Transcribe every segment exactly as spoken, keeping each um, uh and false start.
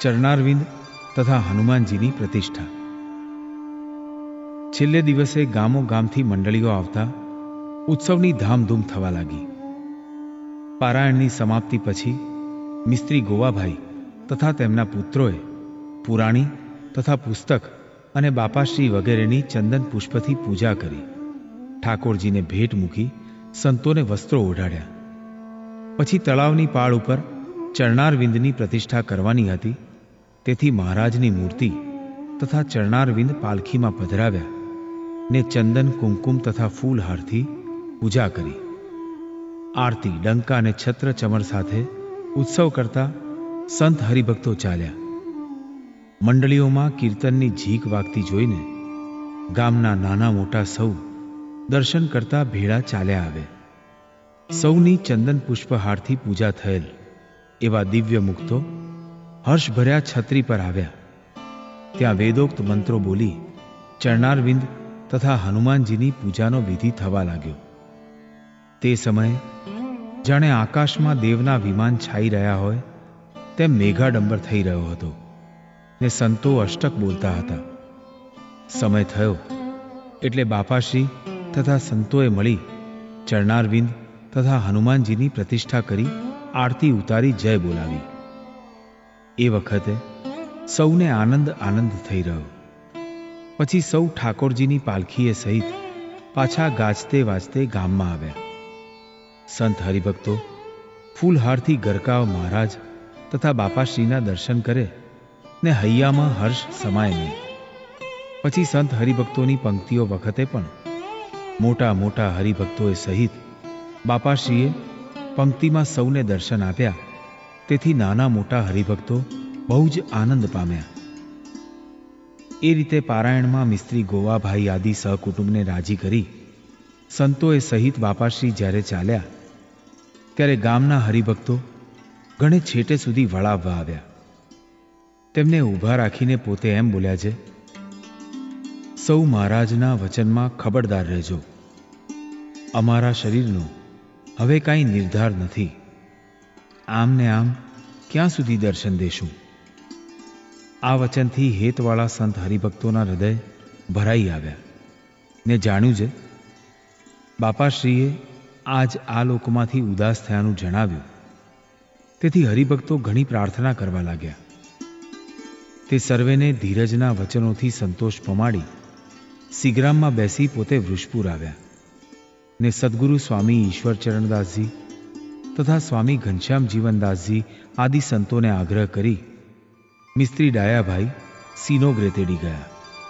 ચરણારવિંદ તથા હનુમાનજીની પ્રતિષ્ઠા. છેલ્લે દિવસે ગામો ગામથી મંડળીઓ આવતા ઉત્સવની ધામધૂમ થવા લાગી. પારાયણની સમાપ્તિ પછી મિસ્ત્રી ગોવાભાઈ તથા તેમના પુત્રોએ પુરાણી તથા પુસ્તક અને બાપાશ્રી વગેરેની ચંદન પુષ્પથી પૂજા કરી. ઠાકોરજીને ભેટ મૂકી સંતોને વસ્ત્રો ઓઢાડ્યા. પછી તળાવની પાળ ઉપર ચરણારવિંદની પ્રતિષ્ઠા કરવાની હતી, તેથી મહારાજની મૂર્તિ તથા ચરણારવિંદ પાલખીમાં પધરાવ્યા ને ચંદન કુમકુમ તથા ફૂલહારથી પૂજા કરી. આરતી, ડંકા અને છત્ર ચમર સાથે ઉત્સવ કરતા સંત હરિભક્તો ચાલ્યા. મંડળીઓમાં કીર્તનની ઝીક વાગતી જોઈને ગામના નાના મોટા સૌ દર્શન કરતા ભેળા ચાલ્યા આવે. સૌની ચંદન પુષ્પહારથી પૂજા થયેલ એવા દિવ્ય મુક્તો હર્ષભર્યા છત્રી પર આવ્યા. ત્યાં વેદોક્ત મંત્રો બોલી ચરણારવિંદ તથા હનુમાનજીની પૂજાનો વિધિ થવા લાગ્યો. તે સમયે જાણે આકાશમાં દેવના વિમાન છાઈ રહ્યા હોય તેમ મેઘાડંબર થઈ રહ્યો હતો ને સંતો અષ્ટક બોલતા હતા. સમય થયો એટલે બાપાશ્રી તથા સંતોએ મળી ચરણારવિંદ તથા હનુમાનજીની પ્રતિષ્ઠા કરી આરતી ઉતારી જય બોલાવી. એ વખતે સૌને આનંદ આનંદ થઈ રહ્યો. પછી સૌ ઠાકોરજીની પાલખીએ સહિત પાછા ગાજતે વાજતે ગામમાં આવ્યા. સંત હરિભક્તો ફૂલહારથી ગરકાવ મહારાજ તથા બાપાશ્રીના દર્શન કરે ને હૈયામાં હર્ષ સમાય નહીં. પછી સંત હરિભક્તોની પંક્તિઓ વખતે પણ મોટા મોટા હરિભક્તોએ સહિત બાપાશ્રીએ પંક્તિમાં સૌને દર્શન આપ્યા, તેથી નાના મોટા હરિભક્તો બહુ જ આનંદ પામ્યા. એ રીતે પારાયણમાં મિસ્ત્રી ગોવાભાઈ આદિ સહકુટુંબને રાજી કરી સંતોએ સહિત બાપાશ્રી જ્યારે ચાલ્યા ત્યારે ગામના હરિભક્તો ઘણે છેટે સુધી વળાવવા આવ્યા. તેમને ઊભા રાખીને પોતે એમ બોલ્યા છે, સૌ મહારાજના વચનમાં ખબરદાર રહેજો. અમારા શરીરનો હવે કાંઈ નિર્ધાર નથી. આમ ને આમ ક્યાં સુધી દર્શન દેશું? આ વચનથી હેતવાળા સંત હરિભક્તોના હૃદય ભરાઈ આવ્યા ને જાણ્યું છે બાપાશ્રીએ આજ આ લોકમાંથી ઉદાસ થયાનું જણાવ્યું. તેથી હરિભક્તો ઘણી પ્રાર્થના કરવા લાગ્યા. તે સર્વેને ધીરજના વચનોથી સંતોષ પમાડી સિગ્રામમાં બેસી પોતે વૃષપુર આવ્યા ને સદગુરુ સ્વામી ઈશ્વરચરણદાસજી તથા સ્વામી ઘનશ્યામ જીવનદાસજી આદિ સંતોને આગ્રહ કરી મિસ્ત્રી ડાયાભાઈ સીનોગરે તેડી ગયા.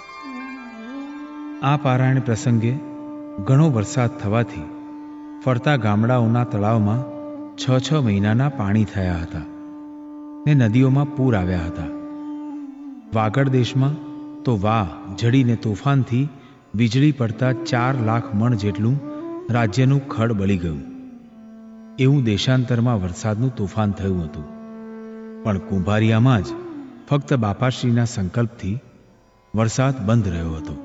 આ પારાયણ પ્રસંગે ઘણો વરસાદ થવાથી ફરતા ગામડાઓના તળાવમાં છ છ મહિનાના પાણી થયા હતા ને નદીઓમાં પૂર આવ્યા હતા. વાગડ દેશમાં તો વાહ જડીને તોફાનથી વીજળી પડતા ચાર લાખ મણ જેટલું રાજ્યનું ખડ બળી ગયું. એવું દેશાંતરમાં વરસાદનું તોફાન થયું હતું. પણ કુંભારિયામાં જ ફક્ત બાપાશ્રીના સંકલ્પથી વરસાદ બંધ રહ્યો હતો.